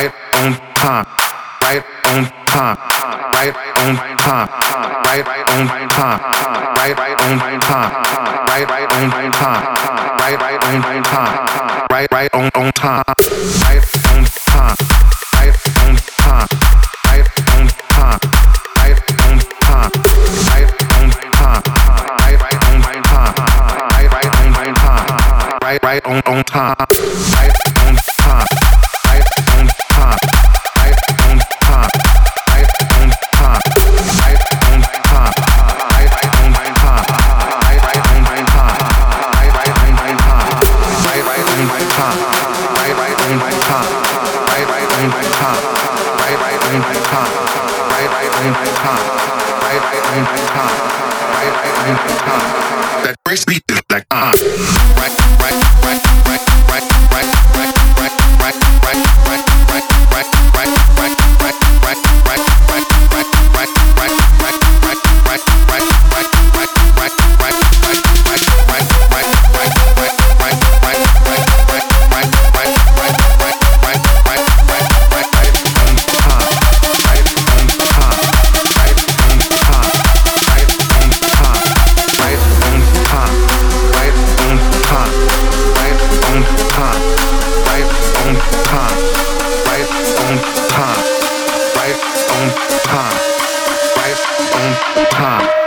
right on time, right on time, right on time, right on time, right on time, right on time, right on time, right on time, right on time, right on time, right on time, right on time, right on time, right on time, right on time, right on time. That first beat is like right, right, right, right, right, right, right, right, right, right, right, right, right, right, right, right, right, right on time.